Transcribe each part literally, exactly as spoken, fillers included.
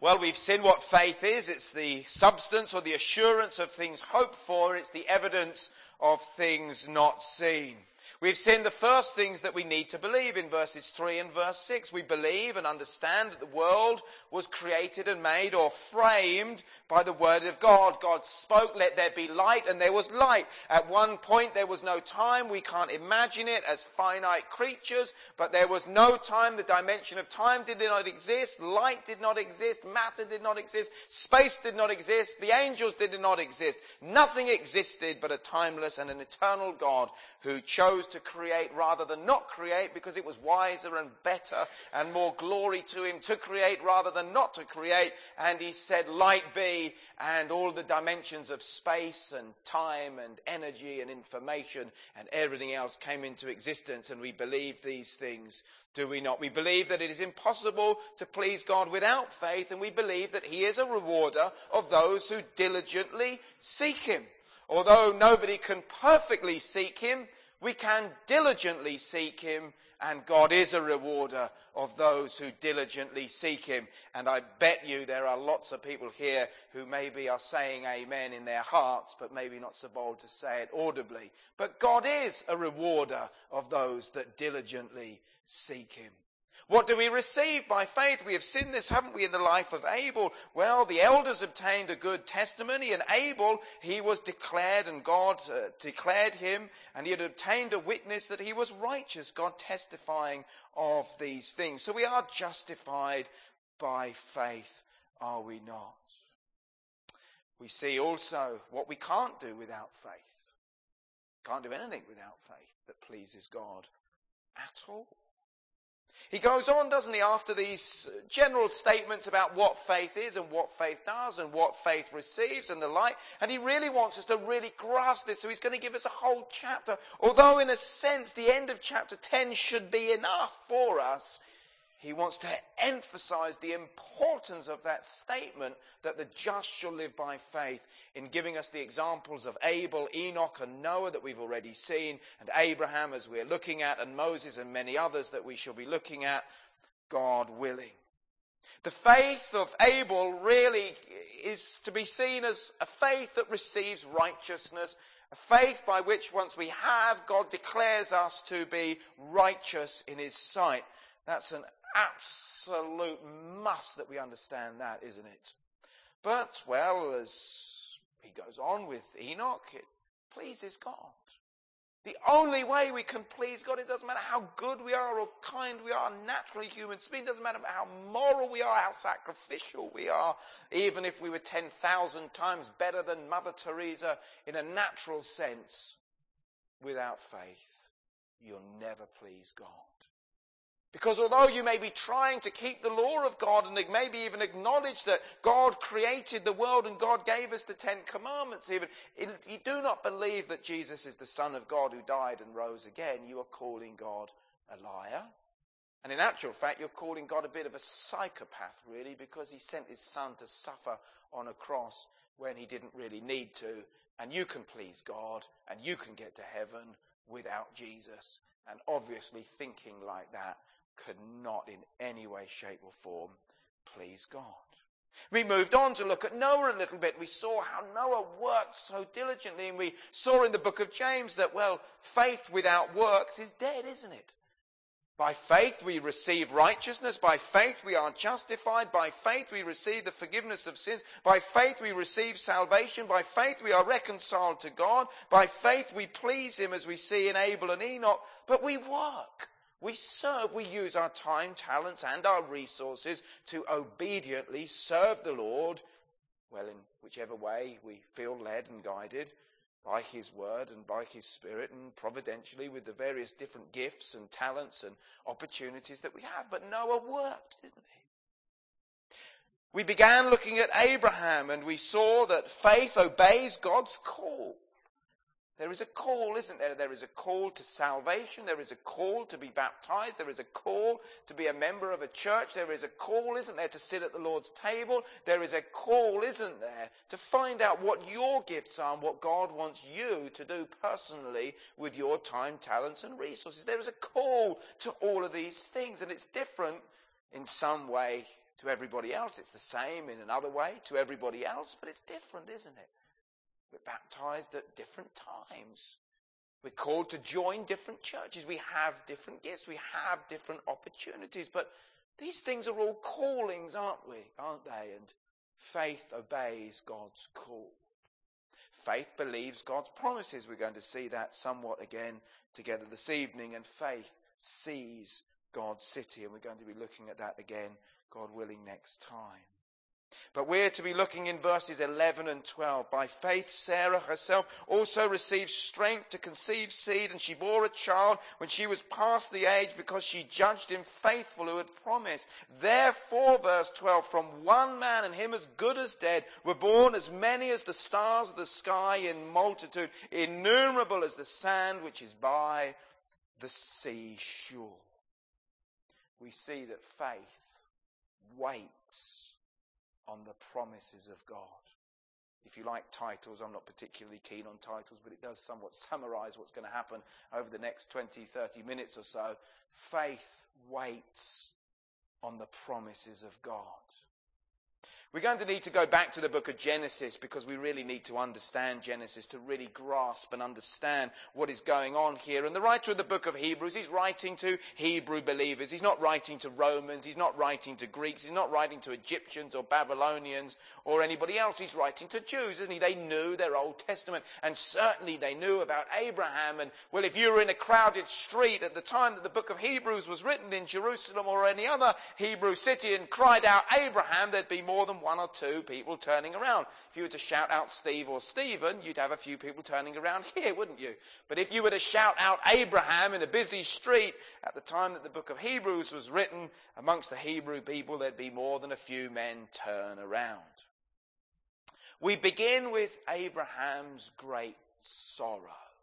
Well, we've seen what faith is. It's the substance or the assurance of things hoped for. It's the evidence of things not seen. We've seen the first things that we need to believe in verses three and verse six. We believe and understand that the world was created and made or framed by the word of God. God spoke, let there be light, and there was light. At one point there was no time. We can't imagine it as finite creatures, but there was no time. The dimension of time did not exist. Light did not exist. Matter did not exist. Space did not exist. The angels did not exist. Nothing existed but a timeless and an eternal God who chose to create rather than not create, because it was wiser and better and more glory to him to create rather than not to create. And he said, light be, and all the dimensions of space and time and energy and information and everything else came into existence. And we believe these things, do we not? We believe that it is impossible to please God without faith, and we believe that he is a rewarder of those who diligently seek him. Although nobody can perfectly seek him, we can diligently seek him, and God is a rewarder of those who diligently seek him. And I bet you there are lots of people here who maybe are saying amen in their hearts, but maybe not so bold to say it audibly. But God is a rewarder of those that diligently seek him. What do we receive by faith? We have seen this, haven't we, in the life of Abel? Well, the elders obtained a good testimony, and Abel, he was declared, and God uh, declared him, and he had obtained a witness that he was righteous, God testifying of these things. So we are justified by faith, are we not? We see also what we can't do without faith. Can't do anything without faith that pleases God at all. He goes on, doesn't he, after these general statements about what faith is and what faith does and what faith receives and the like. And he really wants us to really grasp this. So he's going to give us a whole chapter. Although in a sense the end of chapter ten should be enough for us, he wants to emphasize the importance of that statement that the just shall live by faith, in giving us the examples of Abel, Enoch and Noah that we've already seen, and Abraham as we're looking at, and Moses and many others that we shall be looking at, God willing. The faith of Abel really is to be seen as a faith that receives righteousness, a faith by which once we have, God declares us to be righteous in his sight. That's an absolute must that we understand that, isn't it? But, well, as he goes on with Enoch, it pleases God. The only way we can please God, it doesn't matter how good we are or kind we are, naturally human beings, it doesn't matter how moral we are, how sacrificial we are, even if we were ten thousand times better than Mother Teresa in a natural sense, without faith, you'll never please God. Because although you may be trying to keep the law of God and maybe even acknowledge that God created the world and God gave us the Ten Commandments even, if you do not believe that Jesus is the Son of God who died and rose again, you are calling God a liar. And in actual fact, you're calling God a bit of a psychopath, really, because he sent his Son to suffer on a cross when he didn't really need to. And you can please God and you can get to heaven without Jesus. And obviously thinking like that could not in any way, shape or form please God. We moved on to look at Noah a little bit. We saw how Noah worked so diligently, and we saw in the book of James that, well, faith without works is dead, isn't it? By faith we receive righteousness. By faith we are justified. By faith we receive the forgiveness of sins. By faith we receive salvation. By faith we are reconciled to God. By faith we please him, as we see in Abel and Enoch. But we work. We serve, we use our time, talents and our resources to obediently serve the Lord, well, in whichever way we feel led and guided by his word and by his spirit, and providentially with the various different gifts and talents and opportunities that we have. But Noah worked, didn't he? We began looking at Abraham, and we saw that faith obeys God's call. There is a call, isn't there? There is a call to salvation. There is a call to be baptized. There is a call to be a member of a church. There is a call, isn't there, to sit at the Lord's table. There is a call, isn't there, to find out what your gifts are and what God wants you to do personally with your time, talents and resources. There is a call to all of these things, and it's different in some way To everybody else, it's the same in another way to everybody else, but it's different, isn't it? We're baptized at different times. We're called to join different churches. We have different gifts. We have different opportunities. But these things are all callings, aren't we? Aren't they? And faith obeys God's call. Faith believes God's promises. We're going to see that somewhat again together this evening. And faith sees God's city. And we're going to be looking at that again, God willing, next time. But we're to be looking in verses eleven and twelve. By faith, Sarah herself also received strength to conceive seed, and she bore a child when she was past the age, because she judged him faithful who had promised. Therefore, verse twelve, from one man, and him as good as dead, were born as many as the stars of the sky in multitude, innumerable as the sand which is by the seashore. We see that faith waits on the promises of God. If you like titles, I'm not particularly keen on titles, but it does somewhat summarize what's going to happen over the next twenty, thirty minutes or so. Faith waits on the promises of God. We're going to need to go back to the book of Genesis, because we really need to understand Genesis to really grasp and understand what is going on here. And the writer of the book of Hebrews, he's writing to Hebrew believers. He's not writing to Romans. He's not writing to Greeks. He's not writing to Egyptians or Babylonians or anybody else. He's writing to Jews, isn't he? They knew their Old Testament, and certainly they knew about Abraham. And, well, if you were in a crowded street at the time that the book of Hebrews was written in Jerusalem or any other Hebrew city and cried out Abraham, there'd be more than one or two people turning around. If you were to shout out Steve or Stephen, you'd have a few people turning around here, wouldn't you? But if you were to shout out Abraham in a busy street at the time that the book of Hebrews was written, amongst the Hebrew people, there'd be more than a few men turn around. We begin with Abraham's great sorrow.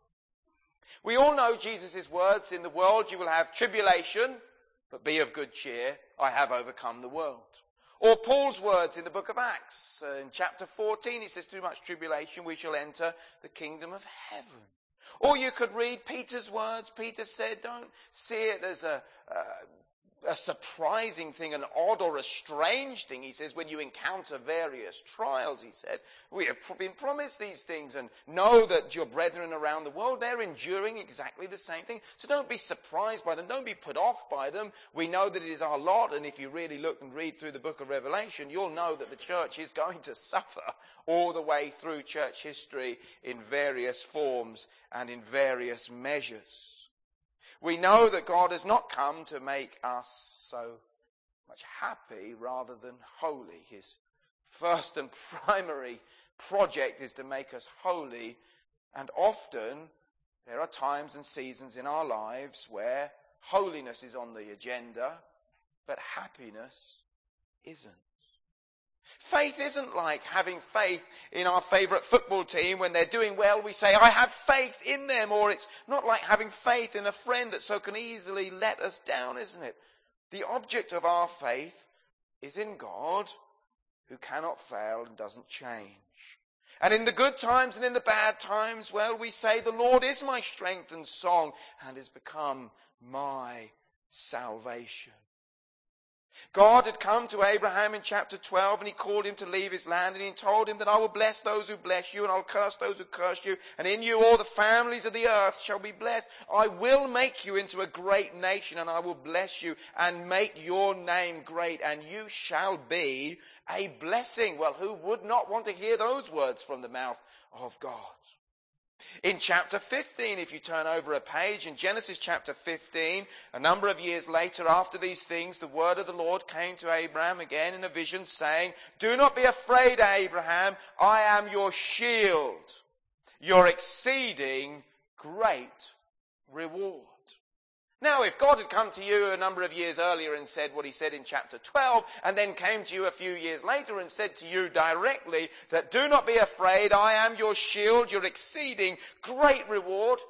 We all know Jesus' words, in the world you will have tribulation, but be of good cheer, I have overcome the world. Or Paul's words in the book of Acts, uh, in chapter fourteen, he says, through much tribulation we shall enter the kingdom of heaven. Or you could read Peter's words. Peter said, don't see it as a, uh, a surprising thing, an odd or a strange thing. He says, when you encounter various trials, he said, we have been promised these things, and know that your brethren around the world, they're enduring exactly the same thing. So don't be surprised by them. Don't be put off by them. We know that it is our lot, and if you really look and read through the book of Revelation, you'll know that the church is going to suffer all the way through church history in various forms and in various measures. We know that God has not come to make us so much happy rather than holy. His first and primary project is to make us holy, and often there are times and seasons in our lives where holiness is on the agenda, but happiness isn't. Faith isn't like having faith in our favourite football team. When they're doing well, we say, I have faith in them. Or it's not like having faith in a friend that so can easily let us down, isn't it? The object of our faith is in God, who cannot fail and doesn't change. And in the good times and in the bad times, well, we say, the Lord is my strength and song, and has become my salvation. God had come to Abraham in chapter twelve, and he called him to leave his land, and he told him that I will bless those who bless you, and I'll curse those who curse you, and in you all the families of the earth shall be blessed. I will make you into a great nation, and I will bless you and make your name great, and you shall be a blessing. Well, who would not want to hear those words from the mouth of God? In chapter fifteen, if you turn over a page, in Genesis chapter fifteen, a number of years later after these things, the word of the Lord came to Abraham again in a vision, saying, do not be afraid, Abraham, I am your shield, your exceeding great reward. Now, if God had come to you a number of years earlier and said what he said in chapter twelve, and then came to you a few years later and said to you directly that do not be afraid, I am your shield, your exceeding great reward,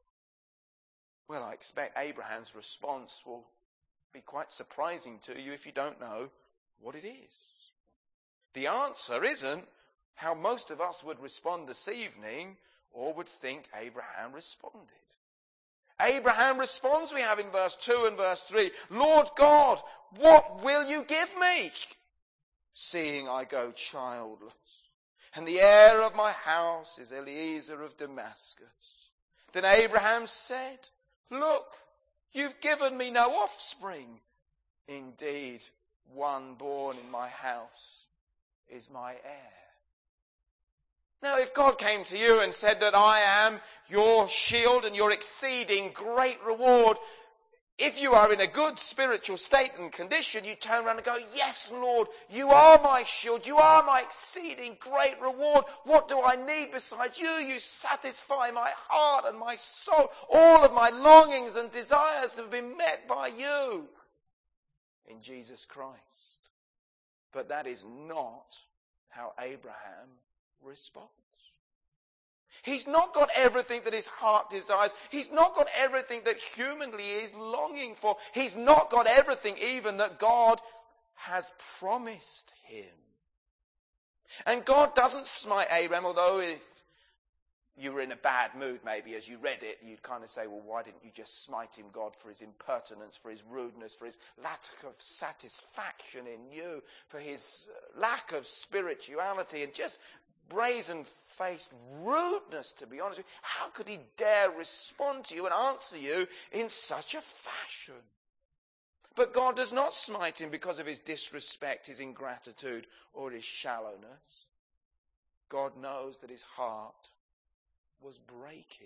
well, I expect Abraham's response will be quite surprising to you if you don't know what it is. The answer isn't how most of us would respond this evening or would think Abraham responded. Abraham responds, we have in verse two and verse three, Lord God, what will you give me, seeing I go childless? And the heir of my house is Eliezer of Damascus. Then Abraham said, look, you've given me no offspring. Indeed, one born in my house is my heir. Now, if God came to you and said that I am your shield and your exceeding great reward, if you are in a good spiritual state and condition, you turn around and go, yes, Lord, you are my shield. You are my exceeding great reward. What do I need besides you? You satisfy my heart and my soul. All of my longings and desires have been met by you in Jesus Christ. But that is not how Abraham responds. He's not got everything that his heart desires. He's not got everything that humanly he is longing for. He's not got everything even that God has promised him. And God doesn't smite Abraham, although if you were in a bad mood maybe as you read it, you'd kind of say, well, why didn't you just smite him, God, for his impertinence, for his rudeness, for his lack of satisfaction in you, for his lack of spirituality and just brazen-faced rudeness, to be honest with you. How could he dare respond to you and answer you in such a fashion? But God does not smite him because of his disrespect, his ingratitude, or his shallowness. God knows that his heart was breaking.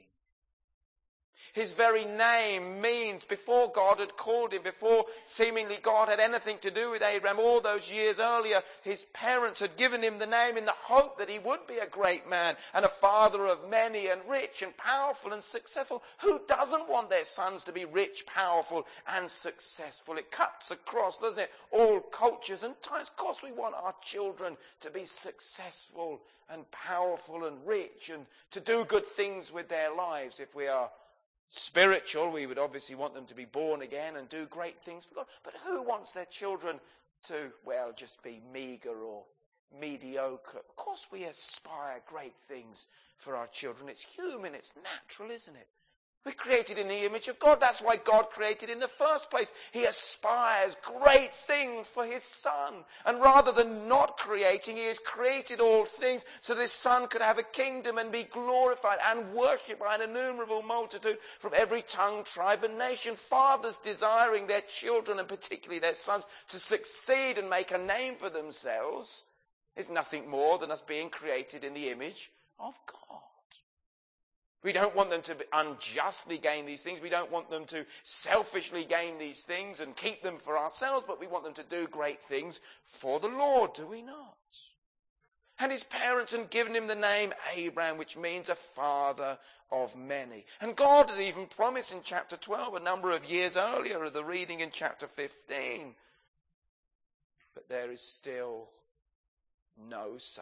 His very name means, before God had called him, before seemingly God had anything to do with Abraham, all those years earlier, his parents had given him the name in the hope that he would be a great man and a father of many and rich and powerful and successful. Who doesn't want their sons to be rich, powerful and successful? It cuts across, doesn't it, all cultures and times. Of course we want our children to be successful and powerful and rich and to do good things with their lives. If we are spiritual, we would obviously want them to be born again and do great things for God. But who wants their children to, well, just be meagre or mediocre? Of course we aspire great things for our children. It's human, it's natural, isn't it? We're created in the image of God. That's why God created in the first place. He aspires great things for his son. And rather than not creating, he has created all things so this son could have a kingdom and be glorified and worshipped by an innumerable multitude from every tongue, tribe and nation. Fathers desiring their children and particularly their sons to succeed and make a name for themselves is nothing more than us being created in the image of God. We don't want them to unjustly gain these things. We don't want them to selfishly gain these things and keep them for ourselves, but we want them to do great things for the Lord, do we not? And his parents had given him the name Abraham, which means a father of many. And God had even promised in chapter twelve, a number of years earlier of the reading in chapter fifteen. But there is still no son.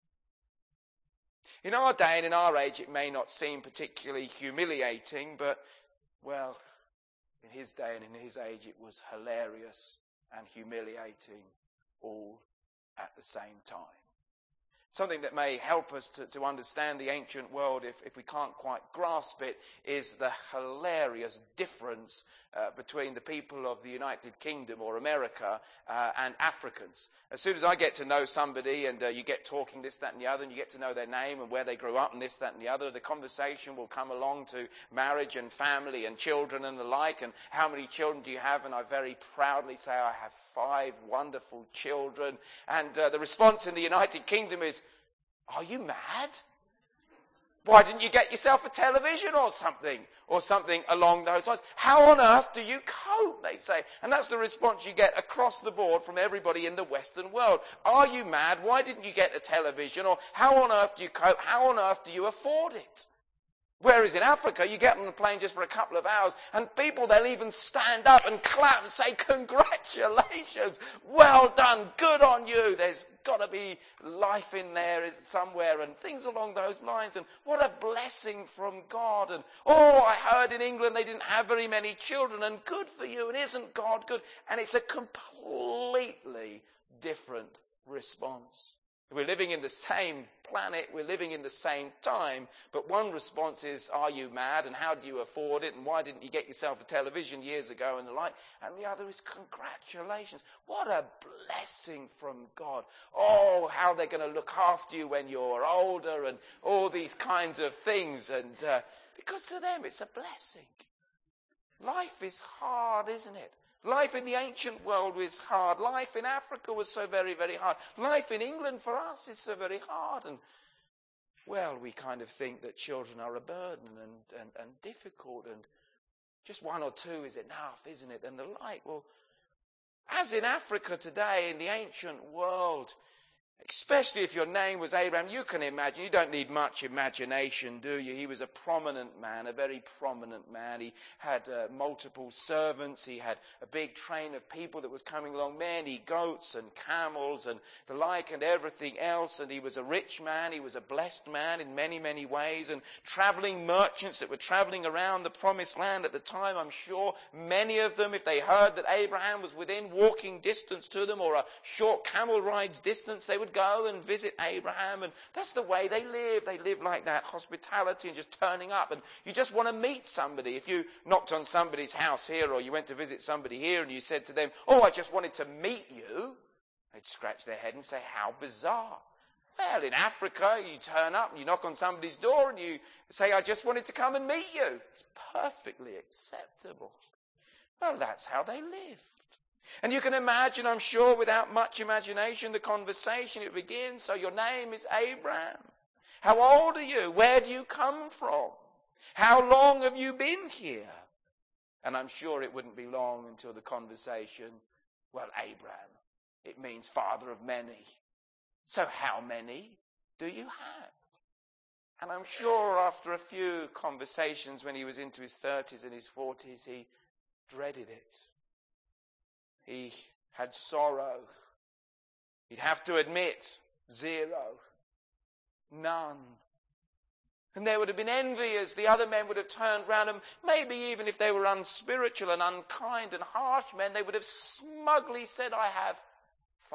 In our day and in our age, it may not seem particularly humiliating, but, well, in his day and in his age, it was hilarious and humiliating all at the same time. Something that may help us to, to understand the ancient world, if, if we can't quite grasp it, is the hilarious difference uh, between the people of the United Kingdom or America uh, and Africans. As soon as I get to know somebody and uh, you get talking this, that and the other, and you get to know their name and where they grew up and this, that and the other, the conversation will come along to marriage and family and children and the like, and how many children do you have? And I very proudly say I have five wonderful children. And uh, the response in the United Kingdom is, are you mad? Why didn't you get yourself a television or something? Or something along those lines. How on earth do you cope, they say. And that's the response you get across the board from everybody in the Western world. Are you mad? Why didn't you get a television? Or how on earth do you cope? How on earth do you afford it? Whereas in Africa, you get on the plane just for a couple of hours, and people, they'll even stand up and clap and say, congratulations, well done, good on you. There's got to be life in there somewhere, and things along those lines. And what a blessing from God. And, oh, I heard in England they didn't have very many children, and good for you, and isn't God good? And it's a completely different response. We're living in the same planet, we're living in the same time, but one response is, are you mad, and how do you afford it, and why didn't you get yourself a television years ago, and the like, and the other is, congratulations, what a blessing from God. Oh, how they're going to look after you when you're older, and all these kinds of things, and uh, because to them it's a blessing. Life is hard, isn't it? Life in the ancient world was hard. Life in Africa was so very, very hard. Life in England for us is so very hard. And, well, we kind of think that children are a burden and, and, and difficult, and just one or two is enough, isn't it? And the like. Well, as in Africa today, in the ancient world, especially if your name was Abraham, you can imagine, you don't need much imagination, do you? He was a prominent man, a very prominent man. He had uh, multiple servants. He had a big train of people that was coming along, many goats and camels and the like and everything else. And he was a rich man. He was a blessed man in many, many ways. And traveling merchants that were traveling around the promised land at the time, I'm sure many of them, if they heard that Abraham was within walking distance to them or a short camel ride's distance, they would go and visit Abraham, and that's the way they live. They live like that, hospitality and just turning up, and you just want to meet somebody. If you knocked on somebody's house here, or you went to visit somebody here and you said to them, oh, I just wanted to meet you, they'd scratch their head and say, how bizarre. Well, in Africa, you turn up and you knock on somebody's door and you say, I just wanted to come and meet you. It's perfectly acceptable. Well, that's how they live. And you can imagine, I'm sure, without much imagination, the conversation, it begins. So your name is Abraham. How old are you? Where do you come from? How long have you been here? And I'm sure it wouldn't be long until the conversation, well, Abraham, it means father of many. So how many do you have? And I'm sure after a few conversations when he was into his thirties and his forties, he dreaded it. He had sorrow. He'd have to admit, zero. None. And there would have been envy as the other men would have turned round, and maybe even if they were unspiritual and unkind and harsh men, they would have smugly said, I have five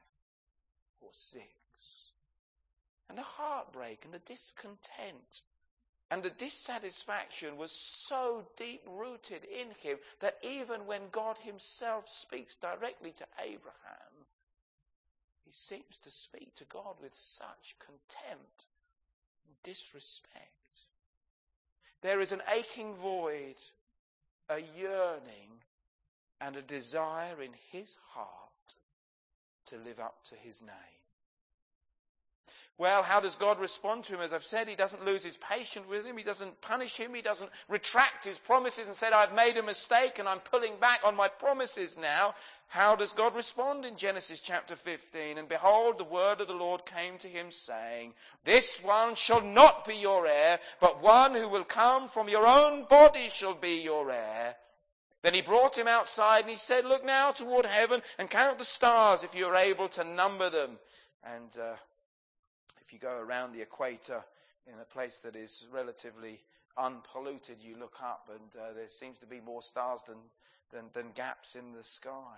or six. And the heartbreak and the discontent and the dissatisfaction was so deep-rooted in him that even when God himself speaks directly to Abraham, he seems to speak to God with such contempt and disrespect. There is an aching void, a yearning, and a desire in his heart to live up to his name. Well, how does God respond to him? As I've said, he doesn't lose his patience with him. He doesn't punish him. He doesn't retract his promises and say, I've made a mistake and I'm pulling back on my promises now. How does God respond in Genesis chapter fifteen? And behold, the word of the Lord came to him saying, this one shall not be your heir, but one who will come from your own body shall be your heir. Then he brought him outside and he said, look now toward heaven and count the stars if you are able to number them. And uh, if you go around the equator in a place that is relatively unpolluted, you look up and uh, there seems to be more stars than, than, than gaps in the sky.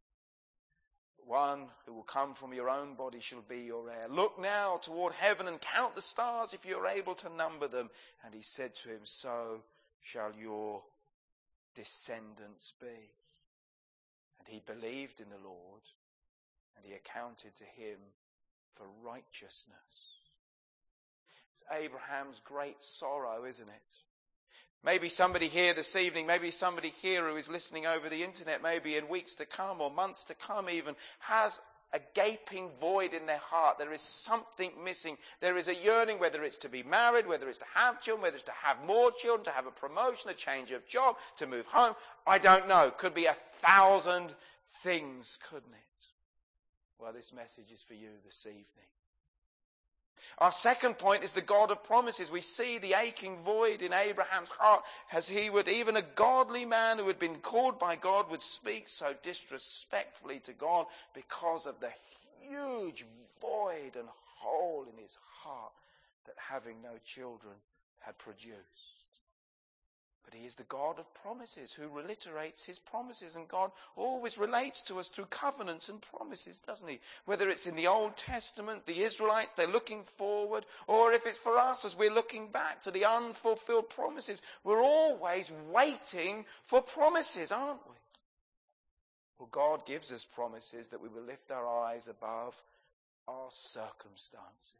One who will come from your own body shall be your heir. Look now toward heaven and count the stars if you are able to number them. And he said to him, so shall your descendants be. And he believed in the Lord, and he accounted to him for righteousness. It's Abraham's great sorrow, isn't it? Maybe somebody here this evening, maybe somebody here who is listening over the internet, maybe in weeks to come or months to come even, has a gaping void in their heart. There is something missing. There is a yearning, whether it's to be married, whether it's to have children, whether it's to have more children, to have a promotion, a change of job, to move home. I don't know. Could be a thousand things, couldn't it? Well, this message is for you this evening. Our second point is the God of promises. We see the aching void in Abraham's heart as he would, even a godly man who had been called by God, would speak so disrespectfully to God because of the huge void and hole in his heart that having no children had produced. But he is the God of promises who reiterates his promises. And God always relates to us through covenants and promises, doesn't he? Whether it's in the Old Testament, the Israelites, they're looking forward, or if it's for us as we're looking back to the unfulfilled promises, we're always waiting for promises, aren't we? Well, God gives us promises that we will lift our eyes above our circumstances.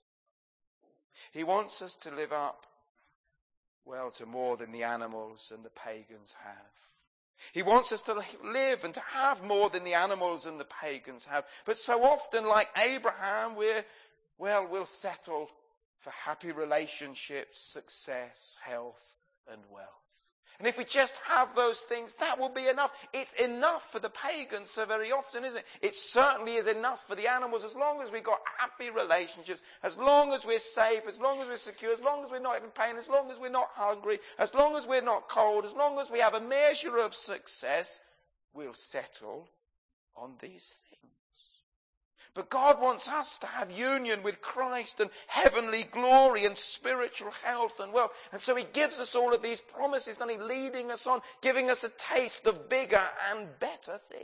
He wants us to live up, well, to more than the animals and the pagans have. He wants us to live and to have more than the animals and the pagans have. But so often, like Abraham, we're, well, we'll settle for happy relationships, success, health, and wealth. And if we just have those things, that will be enough. It's enough for the pagans so very often, isn't it? It certainly is enough for the animals as long as we've got happy relationships, as long as we're safe, as long as we're secure, as long as we're not in pain, as long as we're not hungry, as long as we're not cold, as long as we have a measure of success, we'll settle on these things. But God wants us to have union with Christ and heavenly glory and spiritual health and wealth. And so he gives us all of these promises, and he's leading us on, giving us a taste of bigger and better things.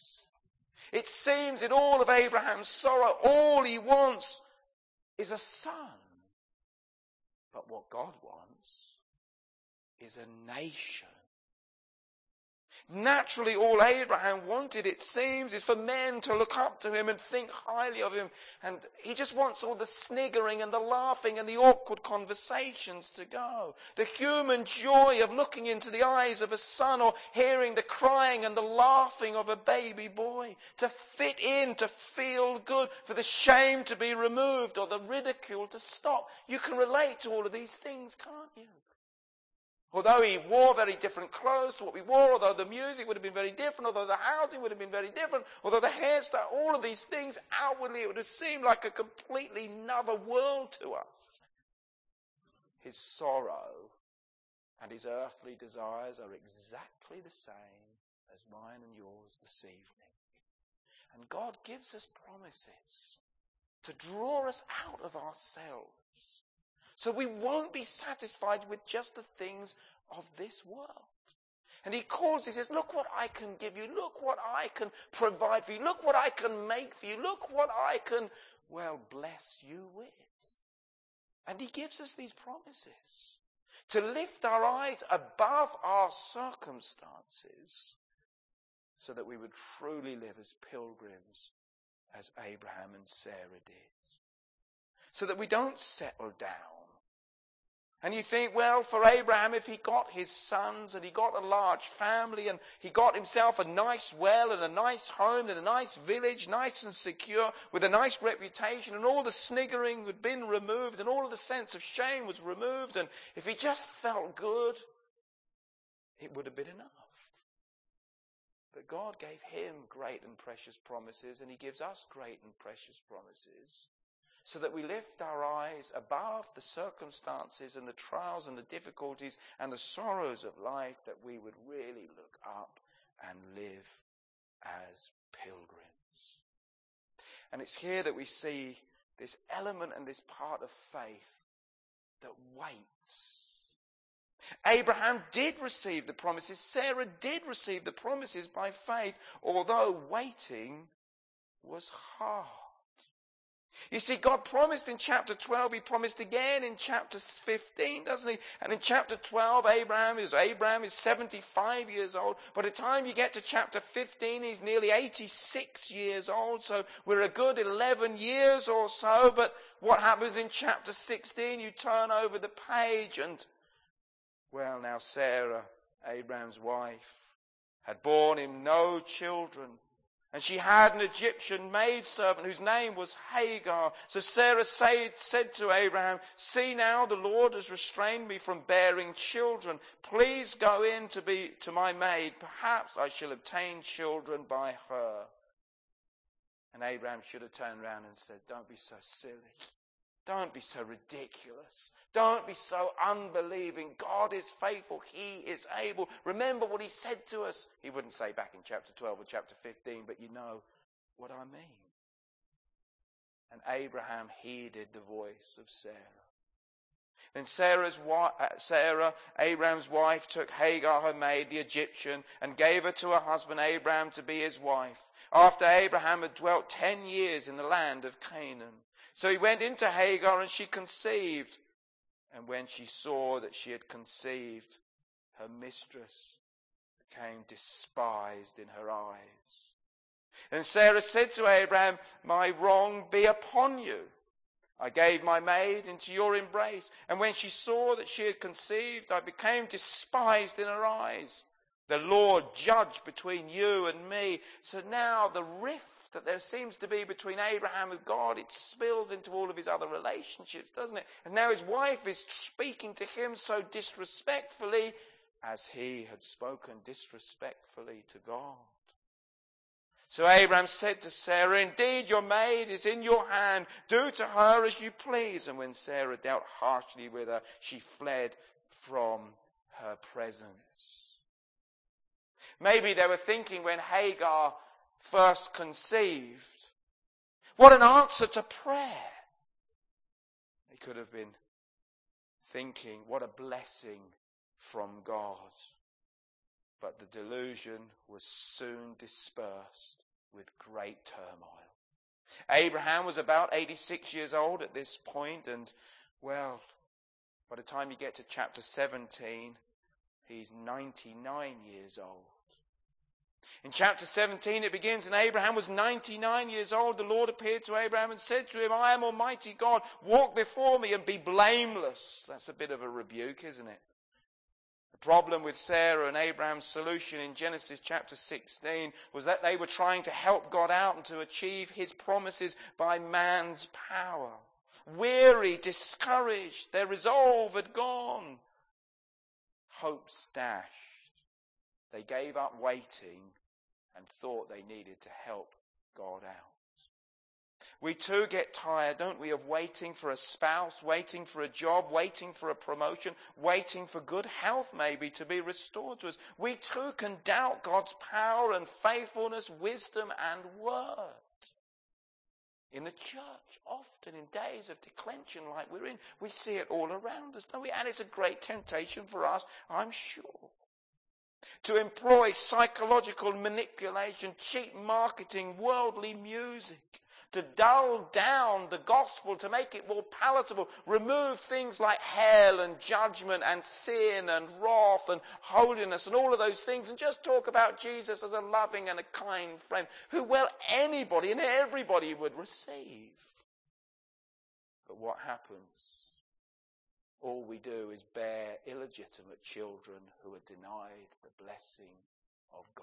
It seems in all of Abraham's sorrow, all he wants is a son. But what God wants is a nation. Naturally, all Abraham wanted, it seems, is for men to look up to him and think highly of him. And he just wants all the sniggering and the laughing and the awkward conversations to go. The human joy of looking into the eyes of a son, or hearing the crying and the laughing of a baby boy. To fit in, to feel good, for the shame to be removed or the ridicule to stop. You can relate to all of these things, can't you? Although he wore very different clothes to what we wore, although the music would have been very different, although the housing would have been very different, although the hairstyle, all of these things, outwardly it would have seemed like a completely another world to us. His sorrow and his earthly desires are exactly the same as mine and yours this evening. And God gives us promises to draw us out of ourselves. So we won't be satisfied with just the things of this world. And he calls, he says, look what I can give you. Look what I can provide for you. Look what I can make for you. Look what I can, well, bless you with. And he gives us these promises to lift our eyes above our circumstances so that we would truly live as pilgrims as Abraham and Sarah did. So that we don't settle down. And you think, well, for Abraham, if he got his sons and he got a large family and he got himself a nice well and a nice home and a nice village, nice and secure, with a nice reputation, and all the sniggering had been removed and all of the sense of shame was removed, and if he just felt good, it would have been enough. But God gave him great and precious promises, and he gives us great and precious promises, so that we lift our eyes above the circumstances and the trials and the difficulties and the sorrows of life, that we would really look up and live as pilgrims. And it's here that we see this element and this part of faith that waits. Abraham did receive the promises. Sarah did receive the promises by faith, although waiting was hard. You see, God promised in chapter twelve, he promised again in chapter fifteen, doesn't he? And in chapter twelve, Abraham is, Abraham is seventy-five years old. By the time you get to chapter fifteen, he's nearly eighty-six years old. So we're a good eleven years or so. But what happens in chapter sixteen? You turn over the page and, well, now Sarah, Abraham's wife, had borne him no children. And she had an Egyptian maidservant whose name was Hagar. So Sarah said, said to Abraham, see now, the Lord has restrained me from bearing children. Please go in to be to my maid. Perhaps I shall obtain children by her. And Abraham should have turned around and said, don't be so silly. Don't be so ridiculous. Don't be so unbelieving. God is faithful. He is able. Remember what he said to us. He wouldn't say back in chapter twelve or chapter fifteen, but you know what I mean. And Abraham heeded the voice of Sarah. Then Sarah's wi- uh, Sarah, Abraham's wife, took Hagar, her maid, the Egyptian, and gave her to her husband Abraham to be his wife, after Abraham had dwelt ten years in the land of Canaan. So he went into Hagar, and she conceived. And when she saw that she had conceived, her mistress became despised in her eyes. And Sarah said to Abraham, my wrong be upon you. I gave my maid into your embrace, and when she saw that she had conceived, I became despised in her eyes. The Lord judge between you and me. So now the rift that there seems to be between Abraham and God, it spills into all of his other relationships, doesn't it? And now his wife is speaking to him so disrespectfully as he had spoken disrespectfully to God. So Abraham said to Sarah, indeed your maid is in your hand. Do to her as you please. And when Sarah dealt harshly with her, she fled from her presence. Maybe they were thinking when Hagar first conceived, what an answer to prayer. They could have been thinking, what a blessing from God. But the delusion was soon dispersed with great turmoil. Abraham was about eighty-six years old at this point, and, well, by the time you get to chapter seventeen, he's ninety-nine years old. In chapter seventeen it begins, and Abraham was ninety-nine years old. The Lord appeared to Abraham and said to him, I am Almighty God, walk before me and be blameless. That's a bit of a rebuke, isn't it? The problem with Sarah and Abraham's solution in Genesis chapter sixteen was that they were trying to help God out and to achieve his promises by man's power. Weary, discouraged, their resolve had gone. Hopes dashed. They gave up waiting and thought they needed to help God out. We too get tired, don't we, of waiting for a spouse, waiting for a job, waiting for a promotion, waiting for good health maybe to be restored to us. We too can doubt God's power and faithfulness, wisdom and word. In the church, often in days of declension like we're in, we see it all around us, don't we? And it's a great temptation for us, I'm sure. To employ psychological manipulation, cheap marketing, worldly music. To dull down the gospel, to make it more palatable, remove things like hell and judgment and sin and wrath and holiness and all of those things, and just talk about Jesus as a loving and a kind friend who, well, anybody and everybody would receive. But what happens? All we do is bear illegitimate children who are denied the blessing of God.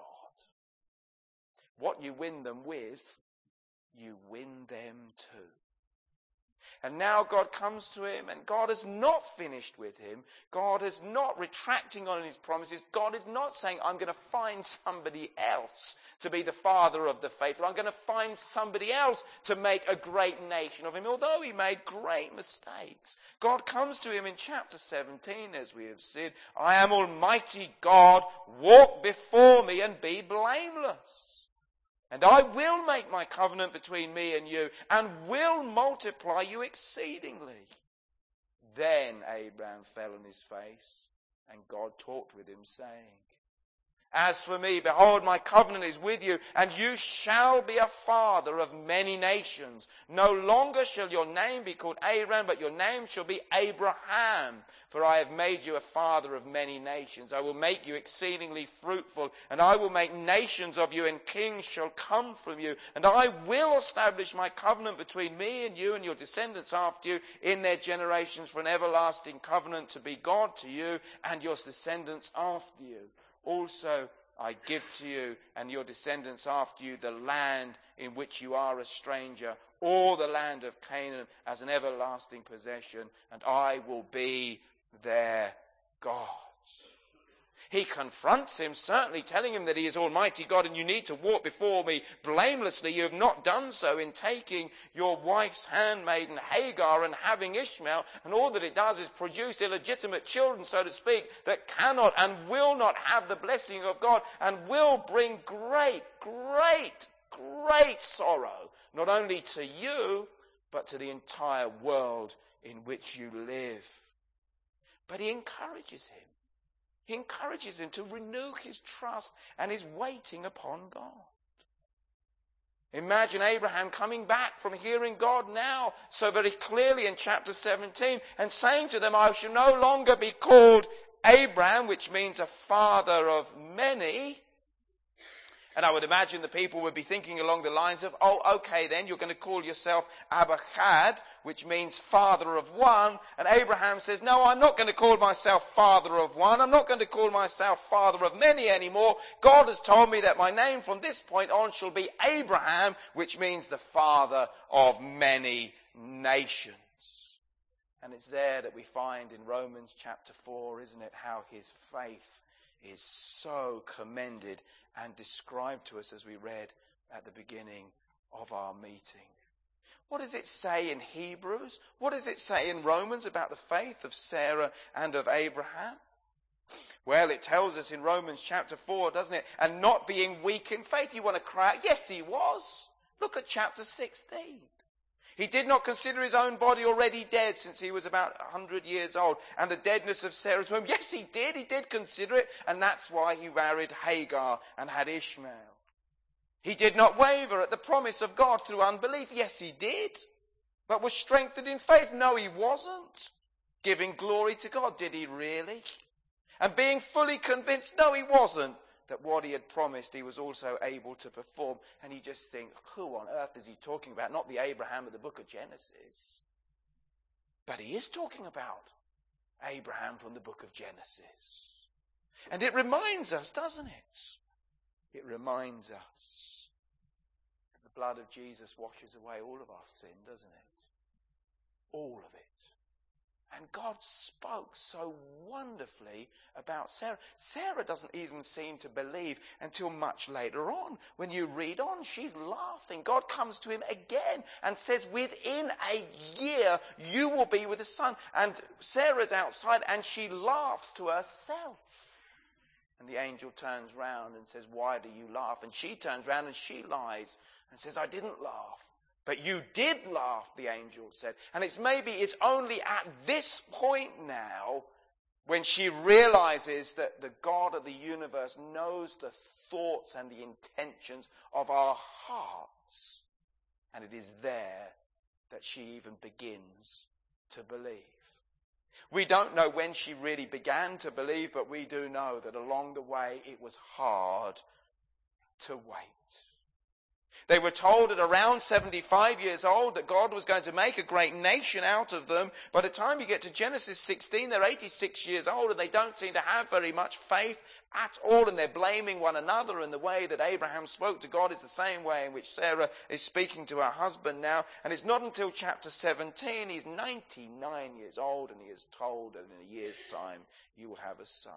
What you win them with, you win them too. And now God comes to him, and God has not finished with him. God is not retracting on his promises. God is not saying, I'm going to find somebody else to be the father of the faithful. I'm going to find somebody else to make a great nation of him, although he made great mistakes. God comes to him in chapter seventeen, as we have said, I am Almighty God, walk before me and be blameless. And I will make my covenant between me and you, and will multiply you exceedingly. Then Abraham fell on his face, and God talked with him, saying, As for me, behold, my covenant is with you, and you shall be a father of many nations. No longer shall your name be called Abraham, but your name shall be Abraham. For I have made you a father of many nations. I will make you exceedingly fruitful, and I will make nations of you, and kings shall come from you. And I will establish my covenant between me and you and your descendants after you in their generations for an everlasting covenant, to be God to you and your descendants after you. Also, I give to you and your descendants after you the land in which you are a stranger, all the land of Canaan as an everlasting possession, and I will be their God. He confronts him, certainly telling him that he is Almighty God and you need to walk before me blamelessly. You have not done so in taking your wife's handmaiden Hagar and having Ishmael, and all that it does is produce illegitimate children, so to speak, that cannot and will not have the blessing of God, and will bring great, great, great sorrow, not only to you, but to the entire world in which you live. But he encourages him. He encourages him to renew his trust and his waiting upon God. Imagine Abraham coming back from hearing God now so very clearly in chapter seventeen and saying to them, I shall no longer be called Abraham, which means a father of many. And I would imagine the people would be thinking along the lines of, oh, okay then, you're going to call yourself Abachad, which means father of one. And Abraham says, no, I'm not going to call myself father of one. I'm not going to call myself father of many anymore. God has told me that my name from this point on shall be Abraham, which means the father of many nations. And it's there that we find in Romans chapter four, isn't it, how his faith is so commended and described to us as we read at the beginning of our meeting. What does it say in Hebrews? What does it say in Romans about the faith of Sarah and of Abraham? Well, it tells us in Romans chapter four, doesn't it? And not being weak in faith. You want to cry out? Yes, he was. Look at chapter sixteen. He did not consider his own body already dead since he was about one hundred years old. And the deadness of Sarah's womb. Yes, he did. He did consider it. And that's why he married Hagar and had Ishmael. He did not waver at the promise of God through unbelief. Yes, he did. But was strengthened in faith. No, he wasn't. Giving glory to God. Did he really? And being fully convinced. No, he wasn't. That what he had promised he was also able to perform. And you just think, who on earth is he talking about? Not the Abraham of the book of Genesis. But he is talking about Abraham from the book of Genesis. And it reminds us, doesn't it? It reminds us that the blood of Jesus washes away all of our sin, doesn't it? All of it. And God spoke so wonderfully about Sarah. Sarah doesn't even seem to believe until much later on. When you read on, she's laughing. God comes to him again and says, within a year, you will be with a son. And Sarah's outside and she laughs to herself. And the angel turns round and says, why do you laugh? And she turns round and she lies and says, I didn't laugh. But you did laugh, the angel said. And it's maybe it's only at this point now when she realizes that the God of the universe knows the thoughts and the intentions of our hearts. And it is there that she even begins to believe. We don't know when she really began to believe, but we do know that along the way it was hard to wait. They were told at around seventy-five years old that God was going to make a great nation out of them. By the time you get to Genesis sixteen, they're eighty-six years old and they don't seem to have very much faith at all. And they're blaming one another. And the way that Abraham spoke to God is the same way in which Sarah is speaking to her husband now. And it's not until chapter seventeen, he's ninety-nine years old and he is told that in a year's time you will have a son.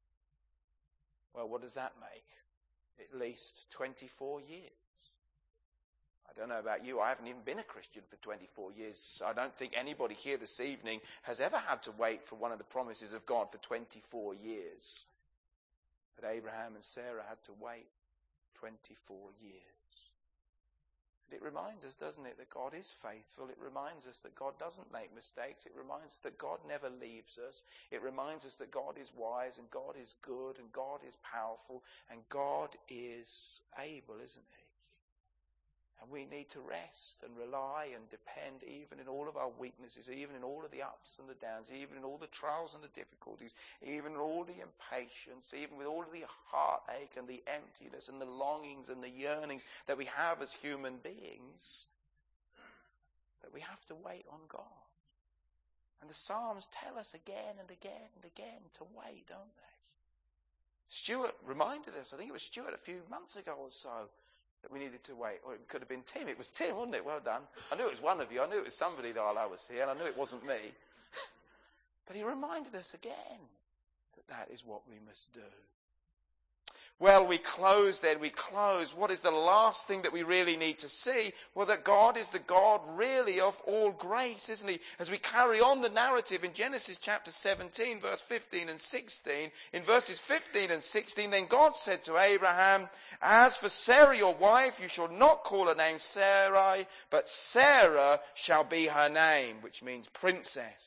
Well, what does that make? At least twenty-four years. I don't know about you, I haven't even been a Christian for twenty-four years. I don't think anybody here this evening has ever had to wait for one of the promises of God for twenty-four years. But Abraham and Sarah had to wait twenty-four years. And it reminds us, doesn't it, that God is faithful. It reminds us that God doesn't make mistakes. It reminds us that God never leaves us. It reminds us that God is wise and God is good and God is powerful and God is able, isn't he? And we need to rest and rely and depend even in all of our weaknesses, even in all of the ups and the downs, even in all the trials and the difficulties, even in all the impatience, even with all of the heartache and the emptiness and the longings and the yearnings that we have as human beings, that we have to wait on God. And the Psalms tell us again and again and again to wait, don't they? Stuart reminded us, I think it was Stuart a few months ago or so, that we needed to wait. Or it could have been Tim. It was Tim, wasn't it? Well done. I knew it was one of you. I knew it was somebody while I was here, and I knew it wasn't me. But he reminded us again that that is what we must do. Well, we close then, we close. What is the last thing that we really need to see? Well, that God is the God really of all grace, isn't he? As we carry on the narrative in Genesis chapter seventeen, verse fifteen and sixteen, in verses fifteen and sixteen, then God said to Abraham, as for Sarah your wife, you shall not call her name Sarai, but Sarah shall be her name, which means princess.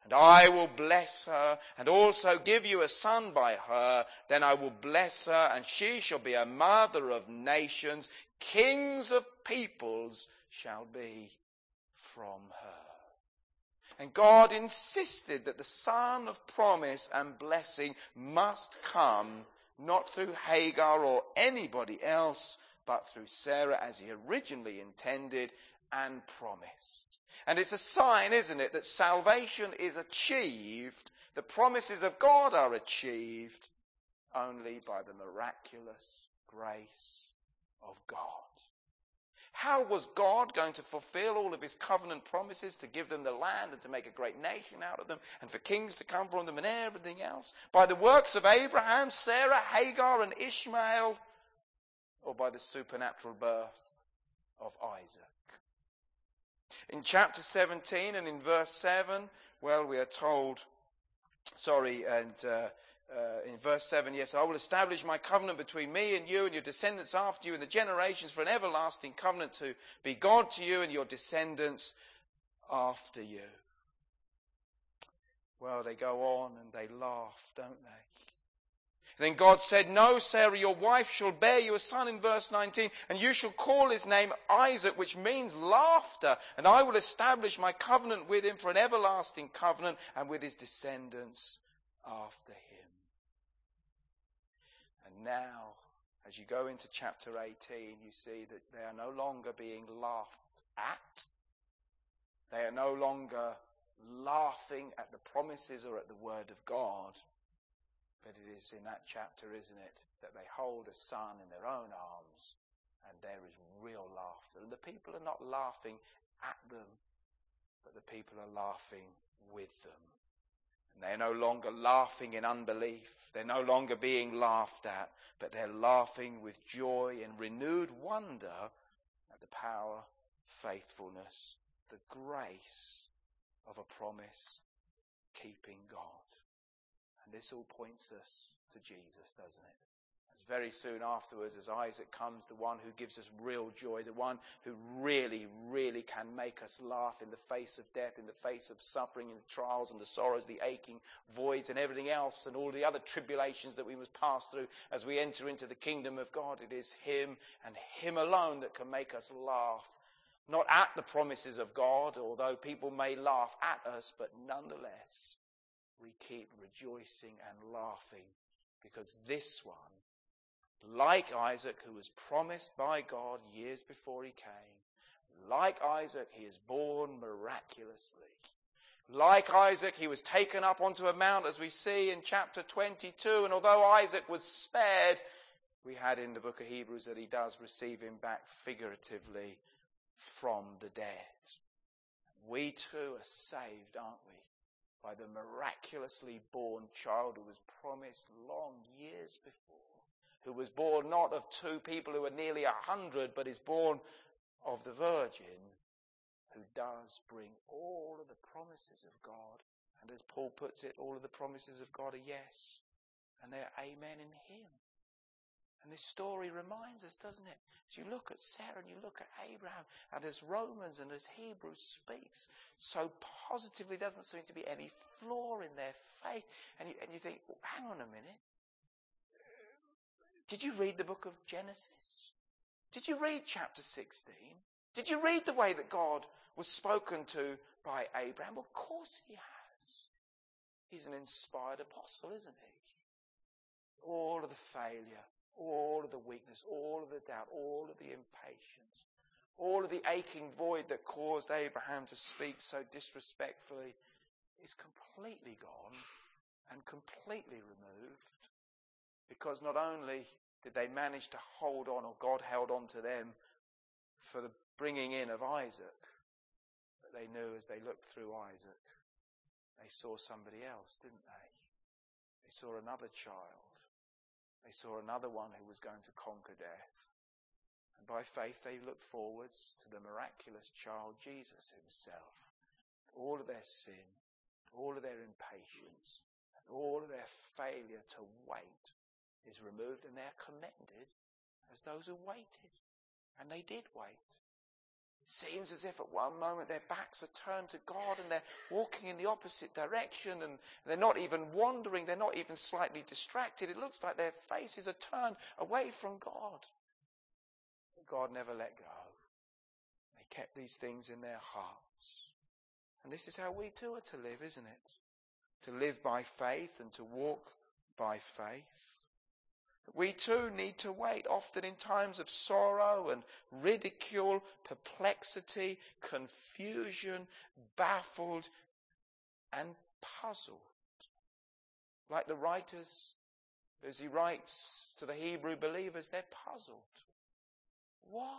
And I will bless her, and also give you a son by her. Then I will bless her, and she shall be a mother of nations. Kings of peoples shall be from her. And God insisted that the son of promise and blessing must come not through Hagar or anybody else, but through Sarah, as he originally intended and promised. And it's a sign, isn't it, that salvation is achieved, the promises of God are achieved only by the miraculous grace of God. How was God going to fulfill all of his covenant promises to give them the land and to make a great nation out of them and for kings to come from them and everything else? By the works of Abraham, Sarah, Hagar and Ishmael, or by the supernatural birth of Isaac? In chapter seventeen and in verse seven, well, we are told, sorry, and uh, uh, in verse seven, yes, I will establish my covenant between me and you and your descendants after you in the generations for an everlasting covenant to be God to you and your descendants after you. Well, they go on and they laugh, don't they? Then God said, no, Sarah, your wife shall bear you a son in verse nineteen, and you shall call his name Isaac, which means laughter. And I will establish my covenant with him for an everlasting covenant and with his descendants after him. And now, as you go into chapter eighteen, you see that they are no longer being laughed at. They are no longer laughing at the promises or at the word of God. But it is in that chapter, isn't it, that they hold a son in their own arms and there is real laughter. And the people are not laughing at them, but the people are laughing with them. And they're no longer laughing in unbelief. They're no longer being laughed at, but they're laughing with joy and renewed wonder at the power, faithfulness, the grace of a promise-keeping God. And this all points us to Jesus, doesn't it? As very soon afterwards, as Isaac comes, the one who gives us real joy, the one who really, really can make us laugh in the face of death, in the face of suffering, in the trials and the sorrows, the aching voids and everything else, and all the other tribulations that we must pass through as we enter into the kingdom of God. It is him and him alone that can make us laugh. Not at the promises of God, although people may laugh at us, but nonetheless, we keep rejoicing and laughing because this one, like Isaac, who was promised by God years before he came, like Isaac, he is born miraculously. Like Isaac, he was taken up onto a mount, as we see in chapter twenty-two, and although Isaac was spared, we had in the book of Hebrews that he does receive him back figuratively from the dead. We too are saved, aren't we? By the miraculously born child who was promised long years before, who was born not of two people who are nearly a hundred, but is born of the Virgin, who does bring all of the promises of God. And as Paul puts it, all of the promises of God are yes, and they're amen in him. And this story reminds us, doesn't it? As you look at Sarah and you look at Abraham, and as Romans and as Hebrews speaks so positively, doesn't seem to be any flaw in their faith. And you, and you think, well, hang on a minute. Did you read the book of Genesis? Did you read chapter sixteen? Did you read the way that God was spoken to by Abraham? Well, of course he has. He's an inspired apostle, isn't he? All of the failure, all of the weakness, all of the doubt, all of the impatience, all of the aching void that caused Abraham to speak so disrespectfully is completely gone and completely removed, because not only did they manage to hold on, or God held on to them for the bringing in of Isaac, but they knew as they looked through Isaac, they saw somebody else, didn't they? They saw another child. They saw another one who was going to conquer death. And by faith they looked forwards to the miraculous child, Jesus himself. All of their sin, all of their impatience, and all of their failure to wait is removed, and they're commended as those who waited. And they did wait. It seems as if at one moment their backs are turned to God and they're walking in the opposite direction and they're not even wandering, they're not even slightly distracted. It looks like their faces are turned away from God. But God never let go. They kept these things in their hearts. And this is how we too are to live, isn't it? To live by faith and to walk by faith. We too need to wait, often in times of sorrow and ridicule, perplexity, confusion, baffled and puzzled. Like the writers, as he writes to the Hebrew believers, they're puzzled. Why?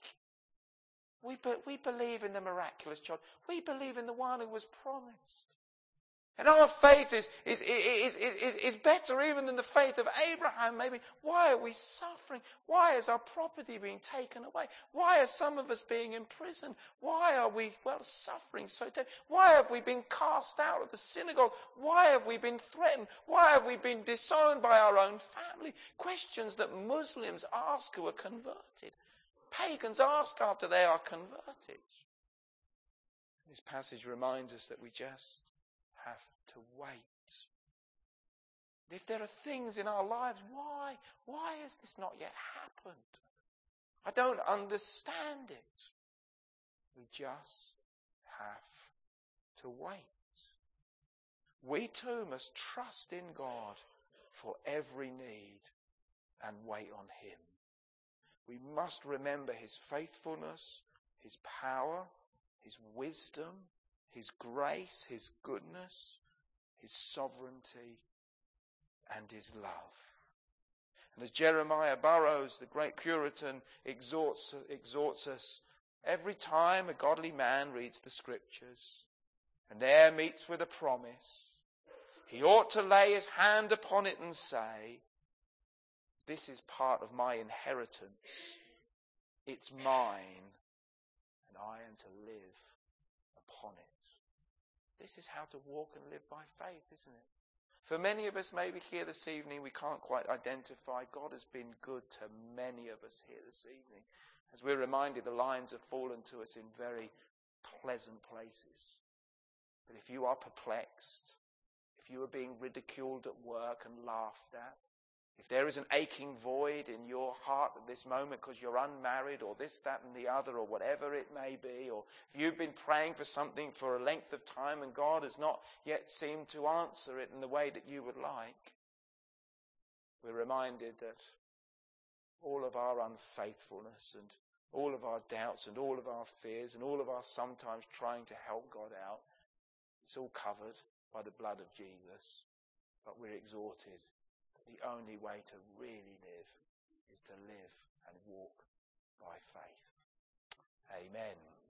We, be, we believe in the miraculous child. We believe in the one who was promised. And our faith is, is, is, is, is, is better even than the faith of Abraham, maybe. Why are we suffering? Why is our property being taken away? Why are some of us being imprisoned? Why are we, well, suffering so terribly? Why have we been cast out of the synagogue? Why have we been threatened? Why have we been disowned by our own family? Questions that Muslims ask who are converted. Pagans ask after they are converted. This passage reminds us that we just have to wait. If there are things in our lives, why? Why has this not yet happened? I don't understand it. We just have to wait. We too must trust in God for every need and wait on Him. We must remember His faithfulness, His power, His wisdom, His grace, His goodness, His sovereignty, and His love. And as Jeremiah Burroughs, the great Puritan, exhorts, exhorts us, every time a godly man reads the Scriptures and there meets with a promise, he ought to lay his hand upon it and say, this is part of my inheritance. It's mine, and I am to live upon it. This is how to walk and live by faith, isn't it? For many of us, maybe here this evening, we can't quite identify. God has been good to many of us here this evening. As we're reminded, the lines have fallen to us in very pleasant places. But if you are perplexed, if you are being ridiculed at work and laughed at, if there is an aching void in your heart at this moment because you're unmarried or this, that and the other or whatever it may be, or if you've been praying for something for a length of time and God has not yet seemed to answer it in the way that you would like, we're reminded that all of our unfaithfulness and all of our doubts and all of our fears and all of our sometimes trying to help God out, it's all covered by the blood of Jesus. But we're exhorted. The only way to really live is to live and walk by faith. Amen.